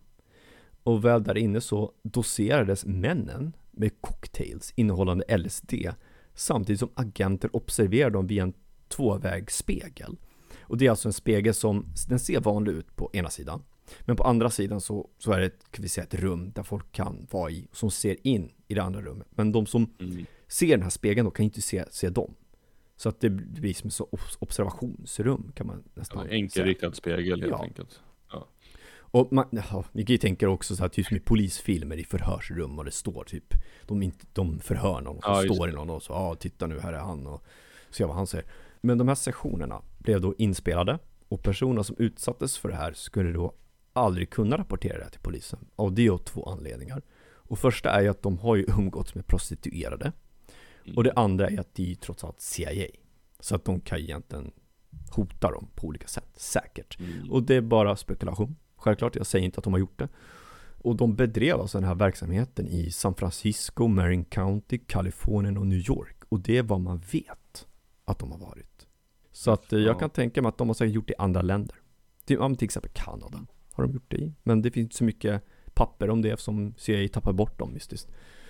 Och väl där inne så doserades männen med cocktails innehållande L S D samtidigt som agenter observerar dem via en tvåvägsspegel. Och det är alltså en spegel som den ser vanlig ut på ena sidan. Men på andra sidan så, så är det ett, kan vi säga, ett rum där folk kan vara i som ser in i det andra rummet. Men de som mm. ser den här spegeln då kan inte se, se dem. Så att det blir som ett observationsrum kan man nästan ja, enkelriktad spegel helt ja. enkelt. Ja. Och man, ja, vi kan ju tänka också så här, typ som i polisfilmer i förhörsrum och det står typ, de, inte, de förhör någon och så ja, står det någon och så, ja titta nu här är han och se vad han säger. Men de här sessionerna blev då inspelade och personer som utsattes för det här skulle då aldrig kunna rapportera det till polisen. Och det är av två anledningar. Och första är ju att de har ju umgåtts med prostituerade. Mm. Och det andra är att de är trots allt C I A. Så att de kan egentligen hota dem på olika sätt. Säkert. Mm. Och det är bara spekulation. Självklart, jag säger inte att de har gjort det. Och de bedrev alltså den här verksamheten i San Francisco, Marin County, Kalifornien och New York. Och det är vad man vet att de har varit. Så att ja. jag kan tänka mig att de har säkert gjort det i andra länder. Till, till exempel Kanada har de gjort det i. Men det finns så mycket papper om det som C I A tappar bort dem mystiskt.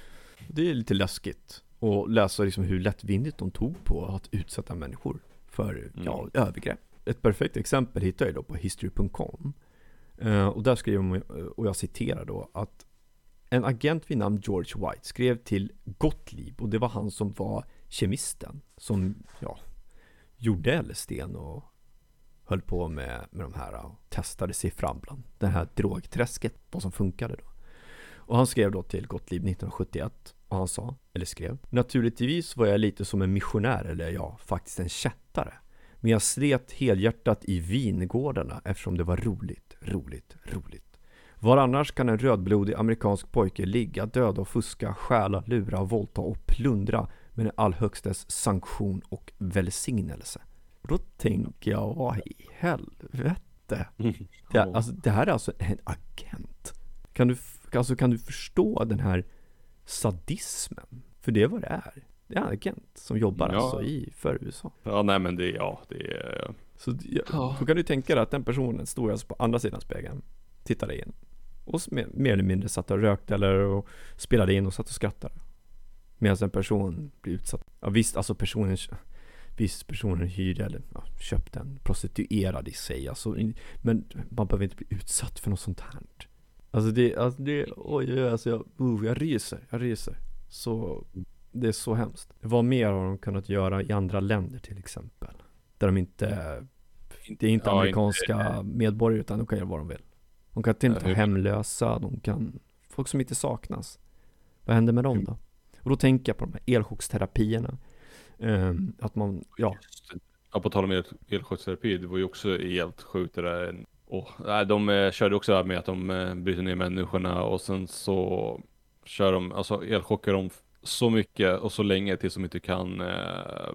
Det är lite läskigt att läsa liksom hur lättvindigt de tog på att utsätta människor för mm. ja, övergrepp. Ett perfekt exempel hittar jag då på history punkt com. Uh, och där skriver man, och jag citerar då, att en agent vid namn George White skrev till Gottlieb, och det var han som var kemisten som ja, gjorde L S D och höll på med, med de här och testade sig fram bland det här drogträsket, vad som funkade då. Och han skrev då till Gottlieb nittonhundrasjuttioett och han sa, eller skrev: naturligtvis var jag lite som en missionär, eller ja, faktiskt en kättare. Men jag slet helhjärtat i vingårdarna eftersom det var roligt, roligt, roligt. Var annars kan en rödblodig amerikansk pojke ligga, döda och fuska, stjäla, lura, våldta och plundra med en allhögstes sanktion och välsignelse. Och då tänker jag, vad i helvete? Det, alltså, det här är alltså en agent. Kan du, alltså, kan du förstå den här sadismen? För det är vad det är. Det är en agent som jobbar ja. alltså i för U S A. Ja, nej men det, ja, det är... Så ja, då kan du tänka dig att den personen stod alltså på andra sidan spegeln, tittade in och mer eller mindre satt och rökte eller och spelade in och satt och skrattade. Medan en person blir utsatt. Ja visst, alltså personen, visst personen hyrde eller ja, köpte en prostituerad i sig. Alltså, men man behöver inte bli utsatt för något sånt här. Alltså det, alltså det oj, alltså jag, uh, jag ryser, jag ryser. Så... Det är så hemskt. Vad mer har de kunnat göra i andra länder till exempel? Där de inte, det är inte ja, amerikanska inte. medborgare utan de kan göra vad de vill. De kan till exempel ja, hemlösa, de kan, folk som inte saknas. Vad händer med dem då? Och då tänker jag på de här elchocksterapierna. Um, att man, ja. Ja, på tal om el- elchocksterapi, det var ju också helt sjukt det där. Och, nej, de eh, körde också med att de eh, bryter ner människorna och sen så kör de, alltså elchockar de så mycket och så länge tills de inte kan eh,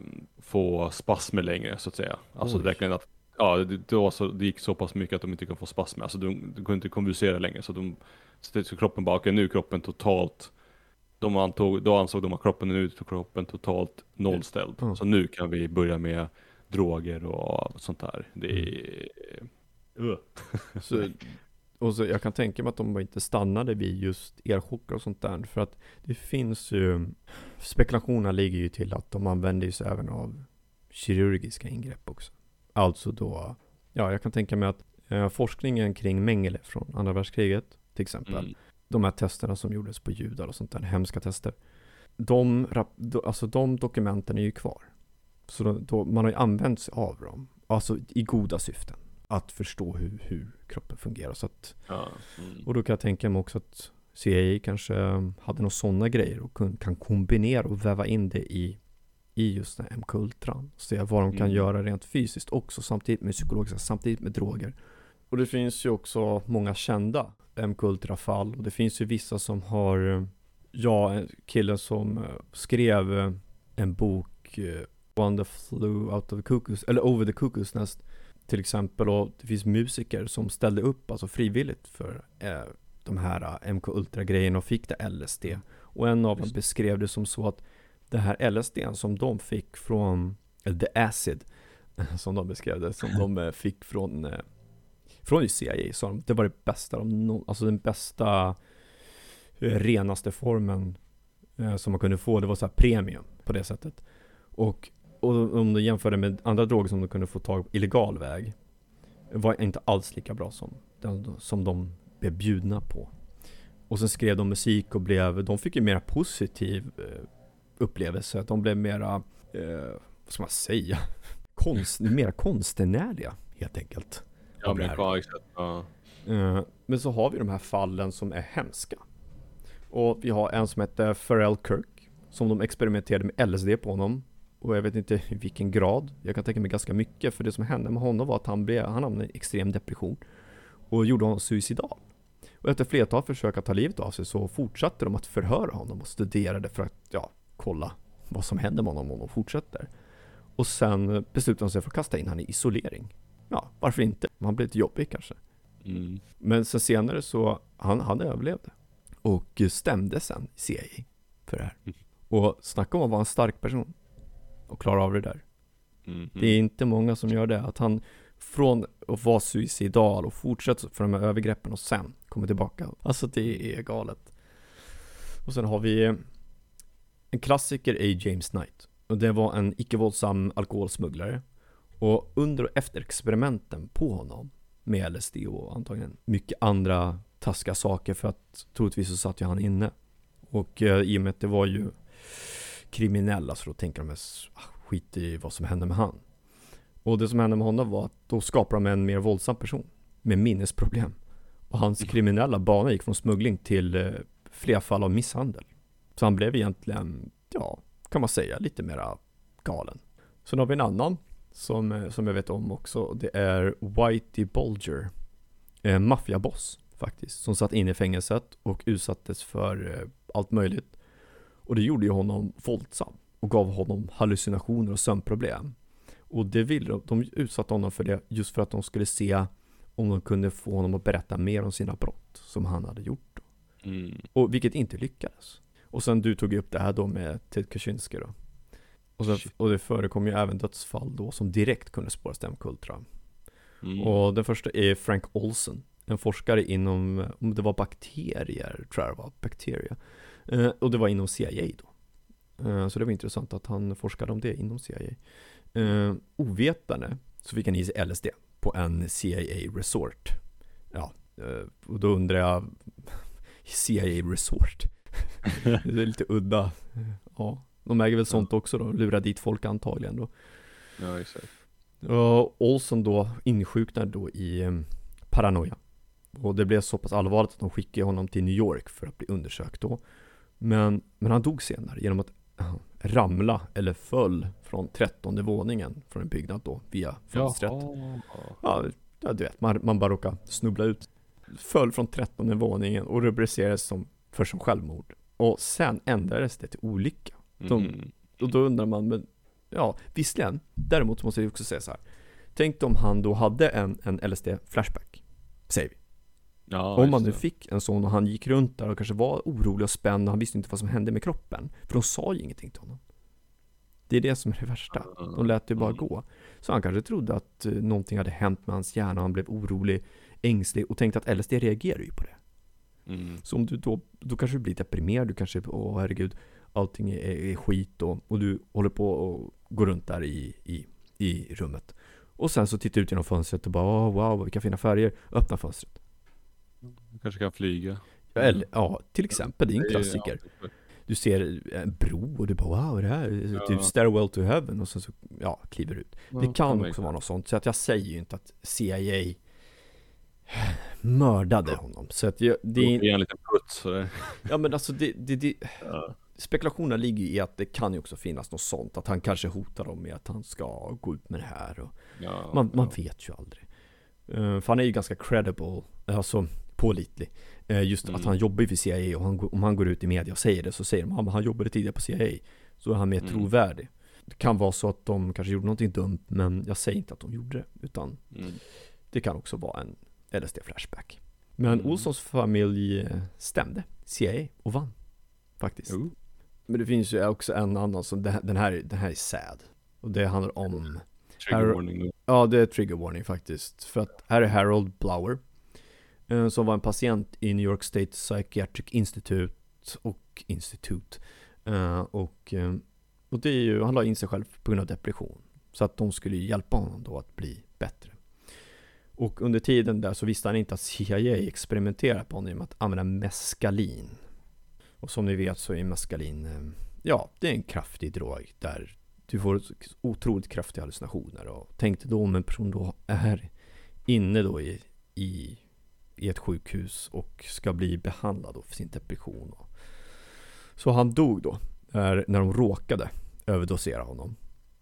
få spasmer längre så att säga. Alltså Oj. verkligen att ja, det, det, var så, det gick så pass mycket att de inte kan få spasmer. Alltså de, de kunde inte konvulsera längre så de så, så kroppen bakar nu kroppen totalt. De antog, då ansåg de att kroppen nu är kroppen totalt nollställd. Mm. Så nu kan vi börja med droger och sånt där. Det är uh. så Och så jag kan tänka mig att de inte stannade vid just elchocker och sånt där. För att det finns ju, spekulationer ligger ju till att de använder sig även av kirurgiska ingrepp också. Alltså då, ja jag kan tänka mig att eh, forskningen kring Mengele från andra världskriget till exempel. Mm. De här testerna som gjordes på judar och sånt där, hemska tester. De, alltså de dokumenten är ju kvar. Så då, då, man har ju använt sig av dem. alltså i goda syften. Att förstå hur, hur kroppen fungerar. Så att, Ja. Mm. och då kan jag tänka mig också att C I A kanske hade några sådana grejer och kun, kan kombinera och väva in det i, i just den här M K Ultra. Se vad de kan Mm. göra rent fysiskt också, samtidigt med psykologiska, samtidigt med droger. Och det finns ju också många kända M K Ultra-fall. Och det finns ju vissa som har, ja, en kille som skrev en bok, One that flew out of the cuckoo's, eller Over the Cuckoo's Nest till exempel. Och det finns musiker som ställde upp alltså frivilligt för eh, de här M K Ultra-grejerna och fick det L S D. Och en av dem beskrev det som så att det här L S D som de fick från, eller the acid som de beskrev det, som de fick från från C I A, sa de, det var det bästa de no, alltså den bästa renaste formen eh, som man kunde få. Det var så här premium på det sättet. Och, och om du jämför det med andra droger som du kunde få tag på illegal väg, var inte alls lika bra som, den, som de blev bjudna på. Och sen skrev de musik och blev, de fick ju mer positiv eh, upplevelse. De blev mera, eh, vad ska man säga, konst, mer konstnärliga helt enkelt. Ja, men kvar, ja. Uh, men så har vi de här fallen som är hemska. Och vi har en som heter Pharrell Kirk, som de experimenterade med L S D på honom. Och jag vet inte i vilken grad. Jag kan tänka mig ganska mycket. För det som hände med honom var att han, blev, han hamnade i extrem depression. Och gjorde honom suicidal. Och efter flertal försök att ta livet av sig så fortsatte de att förhöra honom och studerade för att ja, kolla vad som hände med honom om de fortsätter. Och sen beslutade de sig för att kasta in han i isolering. Ja, varför inte? Man blir lite jobbig kanske. Mm. Men sen senare så, han, han överlevde. Och stämde sen C I A för det här. Mm. Och snacka om att vara en stark person. Och klara av det där. Mm. Det är inte många som gör det. Att han från att vara suicidal och fortsätter för de här övergreppen och sen kommer tillbaka. Alltså det är galet. Och sen har vi en klassiker är James Knight. Och det var en icke-våldsam alkoholsmugglare. Och under och efter experimenten på honom med L S D och antagligen mycket andra taskiga saker, för att troligtvis så satt ju han inne. Och eh, i och med att det var ju kriminella, så då tänker de ah, skit i vad som hände med han. Och det som hände med honom var att då skapade de en mer våldsam person med minnesproblem. Och hans kriminella bana gick från smuggling till eh, fler fall av misshandel. Så han blev egentligen, ja, kan man säga, lite mera galen. Sen har vi en annan som, som jag vet om också. Det är Whitey Bulger, eh, maffiaboss faktiskt, som satt inne i fängelset och utsattes för eh, allt möjligt. Och det gjorde ju honom våldsam och gav honom hallucinationer och sömnproblem. Och det ville de, de utsatte honom för det just för att de skulle se om de kunde få honom att berätta mer om sina brott som han hade gjort. Mm. Och vilket inte lyckades. Och sen du tog upp det här då med Ted Kaczynski då. Och, sen, och det förekom ju även dödsfall då som direkt kunde spåras till M K Ultra. Mm. Och den första är Frank Olson, en forskare inom, om det var bakterier, tror jag det var, bakterier. Eh, och det var inom C I A då. Eh, så det var intressant att han forskade om det inom C I A. Eh, ovetande så fick han i sig L S D på en C I A resort. Ja, eh, och då undrar jag, C I A resort? Det är lite udda. Ja, de äger väl sånt också då, lurar dit folk antagligen då. Ja, exakt. Och Olson då insjuknade då i um, paranoia. Och det blev så pass allvarligt att de skickade honom till New York för att bli undersökt då. Men, men han dog senare genom att uh, ramla eller föll från trettonde våningen från en byggnad då via fönstret. Ja, ja, du vet, man, man bara råkar snubbla ut. Föll från trettonde våningen och rubricerades som för som självmord. Och sen ändrades det till olycka. De, Mm. och då undrar man, men ja, visserligen. Däremot måste jag också säga så här. Tänk om han då hade en, en L S D-flashback, säger vi. Ja, om man nu just det. fick en sån och han gick runt där och kanske var orolig och spänd och han visste inte vad som hände med kroppen. För de sa ju ingenting till honom. Det är det som är det värsta. De lät det bara gå. Så han kanske trodde att uh, någonting hade hänt med hans hjärna och han blev orolig, ängslig och tänkte att L S D reagerar ju på det. Mm. Så om du då, då kanske du blir deprimerad, du kanske, åh herregud, allting är, är skit och, och du håller på och går runt där i, i, i rummet. Och sen så tittar du ut genom fönstret och bara, åh, wow, vilka fina färger, öppna fönstret. Du kanske kan flyga. Eller, ja, till exempel, det är en Det är- klassiker. ja, Du ser en bro och du bara, wow, det här är Ja. typ Stairwell to Heaven och sen så ja, kliver ut. Ja, det kan det också vara något sånt. Så att jag säger ju inte att C I A mördade honom. Så att jag, det Det är en liten puts. Så det... Ja, men alltså det, det, det Ja. spekulationerna ligger i att det kan ju också finnas något sånt. Att han kanske hotar dem med att han ska gå ut med det här. Och Ja, man, man ja. vet ju aldrig. Uh, för han är ju ganska credible, alltså pålitlig. Uh, just Mm. att han jobbar för C I A och han, om han går ut i media och säger det, så säger de att han jobbade tidigare på C I A. Så är han mer Mm. trovärdig. Det kan vara så att de kanske gjorde någonting dumt, men jag säger inte att de gjorde det. Utan Mm. det kan också vara en L S D-flashback. Men Mm. Olssons familj stämde C I A och vann. Faktiskt. Jo. Men det finns ju också en annan som, den här, den här är sad. Och det handlar om, Trigger Har- warning nu. ja det är trigger warning faktiskt. För att här är Harold Blower. eh, Som var en patient i New York State Psychiatric Institute och institut. Eh, Och, eh, och det är ju, han la in sig själv på grund av depression. Så att de skulle ju hjälpa honom då att bli bättre. Och under tiden där så visste han inte att C I A experimenterar på honom med att använda meskalin. Och som ni vet så är meskalin, eh, ja, det är en kraftig drog där du får otroligt kraftiga hallucinationer. Och tänk dig då om en person då är inne då i, i, i ett sjukhus och ska bli behandlad då för sin depression. Så han dog då när, när de råkade överdosera honom.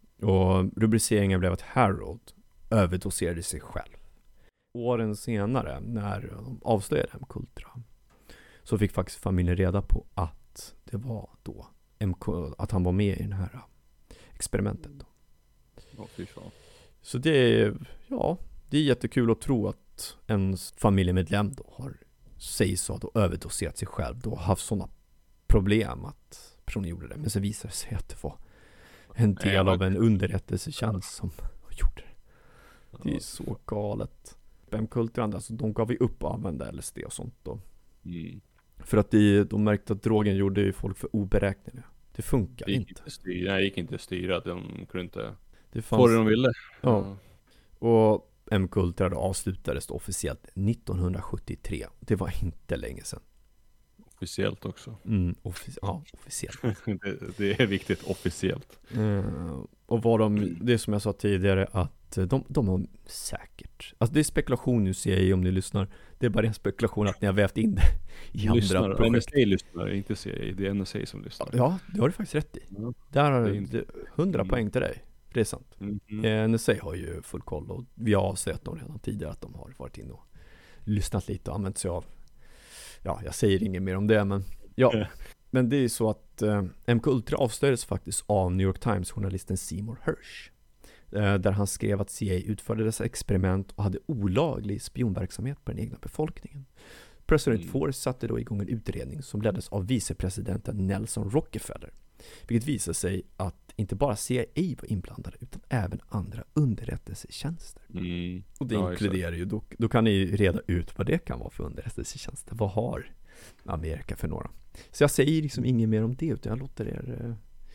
Och rubriceringen blev att Harold överdoserade sig själv. Åren senare, när de avslöjade M K Ultra, så fick faktiskt familjen reda på att det var då M K, att han var med i den här experimentet då. Åh, fy fan. Så det är, ja, det är jättekul att tro att ens familjemedlem då har, sägs så, då överdoserat sig själv, då haft sådana problem att personen gjorde det. Men så visar det sig att det var en del Nej, av men- en underrättelsetjänst som gjorde det. Det är så galet. M K Ultra, alltså de gav ju upp att använda L S D och sånt då. Mm. För att de, de märkte att drogen gjorde ju folk för oberäkneliga. Det funkar Det gick inte. inte styra, nej, det gick inte att styra, de kunde inte Det få fanns, det de ville. ja. Och M K Ultra då avslutades då officiellt nittonhundrasjuttiotre. Det var inte länge sedan. Officiellt också. Mm, offic- ja, officiellt. det, det är viktigt, officiellt. Uh, och vad de, det är som jag sa tidigare, att de, de har säkert, alltså det är spekulation nu, ser jag om ni lyssnar. Det är bara en spekulation att ni har vävt in det i Lyssnar, andra N S projekt. A lyssnar, inte C I A, det är N S A som lyssnar. Ja, det har du faktiskt rätt i. Ja. Där har Det är du inte- hundra Mm. poäng till dig. Det är sant. Mm. Mm. Eh, N S A har ju full koll och vi har avslöjat dem redan tidigare att de har varit inne och lyssnat lite och använt sig av, ja, jag säger inget mer om det, men ja. Men det är så att eh, M K Ultra avslöjades faktiskt av New York Times-journalisten Seymour Hersh. Eh, där han skrev att C I A utförde dessa experiment och hade olaglig spionverksamhet på den egna befolkningen. President Mm. Ford satte då igång en utredning som leddes av vicepresidenten Nelson Rockefeller. Vilket visade sig att inte bara C I A var inblandade utan även andra underrättelsetjänster. Mm. Och det Ja, exakt. inkluderar ju, då, då kan ni reda ut vad det kan vara för underrättelsetjänster. Vad har Amerika för några? Så jag säger liksom inget mer om det, utan jag låter er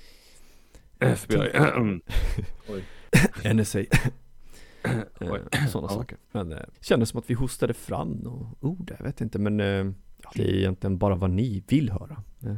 eh, F B I. Oj. N S A Oj. eh, sådana Ja. saker. Men eh, kändes som att vi hostade fram några ord, jag vet inte, men eh, ja, det är egentligen bara vad ni vill höra. Eh.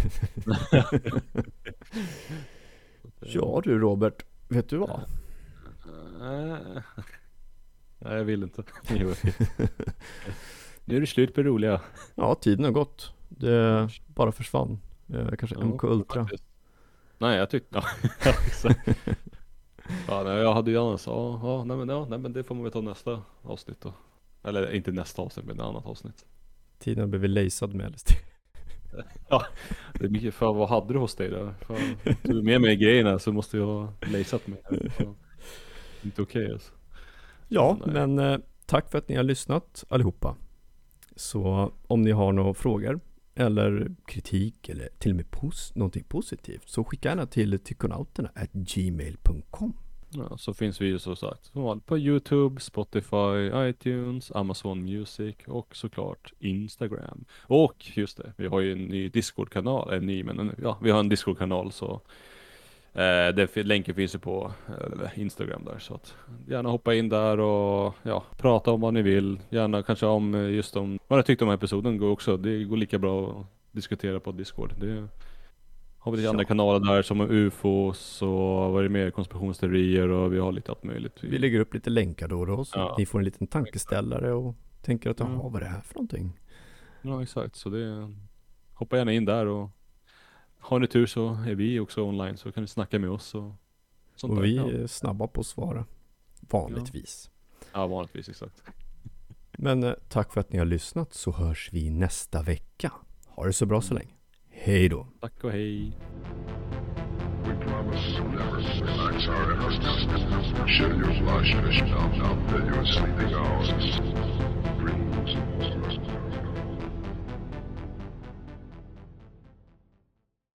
Ja du Robert, vet du vad? Nej, jag vill inte. Jo. Nu är det slut på det roliga. Ja, tiden har gått. Det bara försvann. Eh, kanske Ja, M K Ultra. faktiskt. Nej, jag tyckte... Ja, exakt. Ja, nej, jag hade ju annars... Ja, ja, nej, men, ja, nej, men det får man väl ta nästa avsnitt då. Eller inte nästa avsnitt, men ett annat avsnitt. Tiden har blivit lejsad med L S D. Ja, det är mycket. För vad hade du hos dig då? Fan, du är med mig i grejerna så måste jag ha lejsat mig. Fan, inte okej okay, alltså. Ja, Nej. men eh, tack för att ni har lyssnat allihopa. Så om ni har några frågor eller kritik eller till och med pos- någonting positivt, så skicka gärna till tykonauterna at gmail dot com. Ja, så finns vi ju så sagt som vanligt på YouTube, Spotify, iTunes, Amazon Music och såklart Instagram. Och just det, vi har ju en ny Discord-kanal, en ny men en, ja, vi har en Discord-kanal så eh, det, länken finns ju på eh, Instagram där så att gärna hoppa in där och ja, prata om vad ni vill. Gärna kanske om eh, just om vad ni tyckte om episoden går också. Det går lika bra att diskutera på Discord. Det Har vi lite Ja. andra kanaler där som U F Os och vad är det mer, konspirationsteorier och vi har lite allt möjligt. Vi lägger upp lite länkar då och då så Ja. ni får en liten tankeställare och tänker att, jaha, Mm. vad är det här för någonting? Ja, exakt. Så det, hoppa gärna in där och har ni tur så är vi också online så kan ni snacka med oss och sånt Och där. vi Ja. är snabba på att svara, vanligtvis. Ja, vanligtvis, exakt. Men eh, tack för att ni har lyssnat, så hörs vi nästa vecka. Ha det så bra så länge. Hej då! Tack och hej. We promise to never relax our efforts. Share your flash fish now, now that you are sleeping ours.